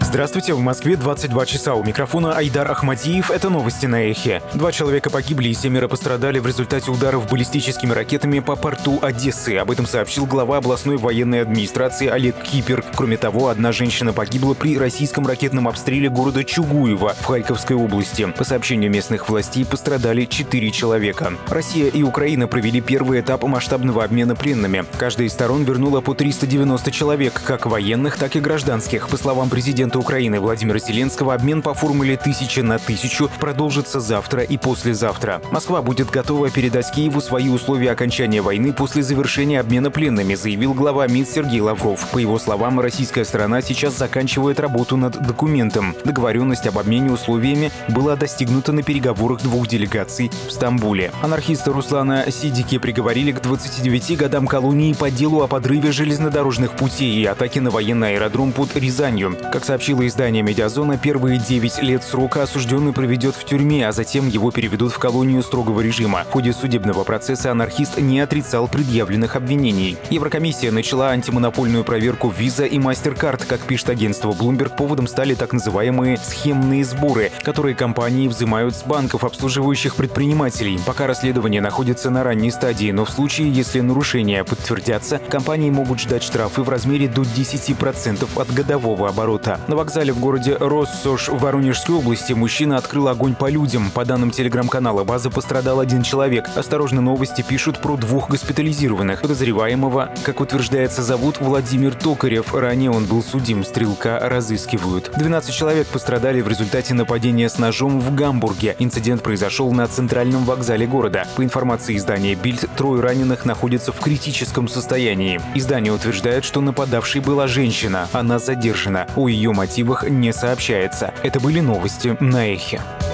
Здравствуйте, в Москве 22 часа. У микрофона Айдар Ахмадиев. Это новости на Эхе. 2 человека погибли и 7 пострадали в результате ударов баллистическими ракетами по порту Одессы. Об этом сообщил глава областной военной администрации Олег Кипер. Кроме того, одна женщина погибла при российском ракетном обстреле города Чугуево в Харьковской области. По сообщению местных властей, пострадали 4 человека. Россия и Украина провели первый этап масштабного обмена пленными. Каждая из сторон вернула по 390 человек, как военных, так и гражданских. По словам президента Украины Владимира Зеленского, обмен по формуле 1000 на 1000 продолжится завтра и послезавтра. Москва будет готова передать Киеву свои условия окончания войны после завершения обмена пленными, заявил глава МИД Сергей Лавров. По его словам, российская сторона сейчас заканчивает работу над документом. Договоренность об обмене условиями была достигнута на переговорах двух делегаций в Стамбуле. Анархиста Руслана Сидики приговорили к 29 годам колонии по делу о подрыве железнодорожных путей и атаке на военный аэродром под Рязанью. Как сообщило издание «Медиазона», первые 9 лет срока осужденный проведет в тюрьме, а затем его переведут в колонию строгого режима. В ходе судебного процесса анархист не отрицал предъявленных обвинений. Еврокомиссия начала антимонопольную проверку Visa и MasterCard. Как пишет агентство Bloomberg, поводом стали так называемые схемные сборы, которые компании взимают с банков, обслуживающих предпринимателей. Пока расследование находится на ранней стадии, но в случае, если нарушения подтвердятся, компании могут ждать штрафы в размере до 10% от годового оборота. На вокзале в городе Россош в Воронежской области мужчина открыл огонь по людям. По данным телеграм-канала «База», пострадал 1 человек. «Осторожно, новости» пишут про 2 госпитализированных. Подозреваемого, как утверждается, зовут Владимир Токарев. Ранее он был судим. Стрелка разыскивают. 12 человек пострадали в результате нападения с ножом в Гамбурге. Инцидент произошел на центральном вокзале города. По информации издания «Бильд», 3 раненых находятся в критическом состоянии. Издание утверждает, что нападавшей была женщина. Она задержана. О ее мотивах не сообщается. Это были новости на Эхе.